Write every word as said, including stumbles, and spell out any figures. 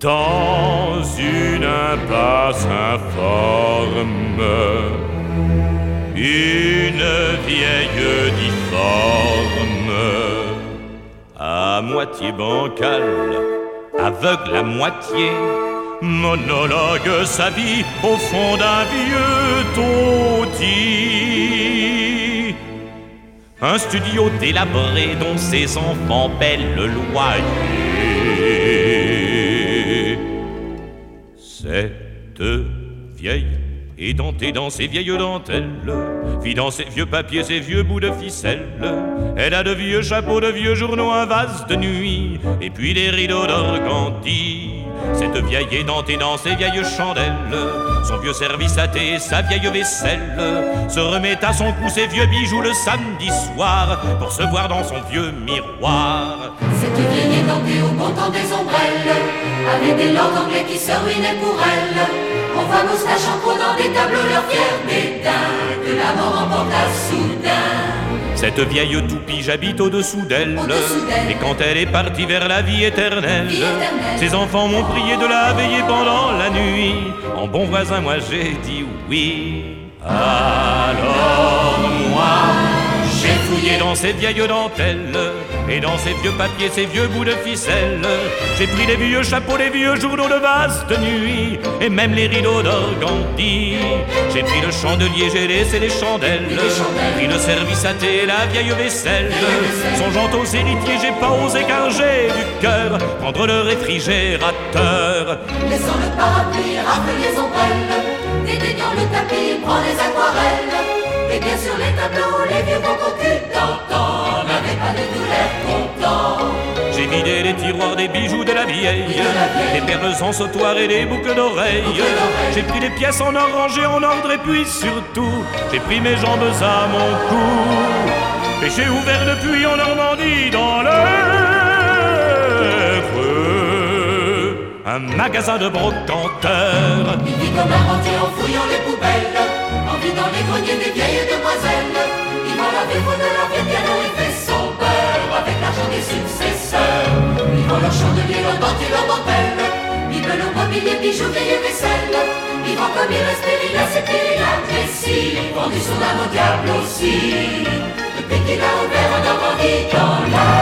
Dans une impasse informe, une vieille difforme, à moitié bancale, aveugle à moitié, monologue sa vie au fond d'un vieux taudis. Un studio délabré dont ses enfants paient le loyer. Cette vieille, édentée dans ses vieilles dentelles, vit dans ses vieux papiers, ses vieux bouts de ficelle. Elle a de vieux chapeaux, de vieux journaux, un vase de nuit, et puis des rideaux d'organdi. Cette vieille édentée dans ses vieilles chandelles, son vieux service à thé, sa vieille vaisselle, se remet à son cou ses vieux bijoux le samedi soir, pour se voir dans son vieux miroir. Cette vieille édentée au bon temps des ombrelles, avec des lords anglais qui se ruinaient pour elle. On voit moustache en trop dans des tableaux leur fier dédain, que la mort emporta soudain. Cette vieille toupie j'habite au-dessous d'elle, et quand elle est partie vers la vie éternelle, vie éternelle. Ses enfants m'ont prié de la veiller pendant la nuit. En bon voisin moi j'ai dit oui. Alors moi j'ai fouillé dans ces vieilles dentelles, et dans ces vieux papiers, ces vieux bouts de ficelle. J'ai pris les vieux chapeaux, les vieux journaux de vaste nuit, et même les rideaux d'organdi. J'ai pris le chandelier, j'ai laissé les chandelles, pris le service à thé, la vieille vaisselle. Songeant aux héritiers, j'ai pas osé car j'ai du cœur prendre le réfrigérateur. Laissant le parapluie, rafle les ombrelles, dédaignant le tapis, prend les aquarelles. Et bien sur les tableaux, les vieux bons cocus d'antan n'avaient pas de tout l'air content. J'ai vidé les tiroirs des bijoux de la vieille, oui, de la vieille. Les perles en sautoir et les boucles d'oreilles. J'ai pris les pièces en or rangées en ordre, et puis surtout j'ai pris mes jambes à mon cou. Et j'ai ouvert depuis en Normandie dans le creux un magasin de brocanteurs. Il vit comme un rentier en fouillant les poubelles, en vidant les greniers des vieilles demoiselles. Il vend la défaut de leur vieux piano, il fait son beurre avec l'argent des successeurs. Il vend leur chandelier, leur dentier, leur dentelle, bibelots, mobilier, bijoux, vieilles vaisselle. Il vend comme il respire, il a ses pieds, il a récit, vendu son âme au diable aussi. Depuis qu'il a ouvert en Normandie dans la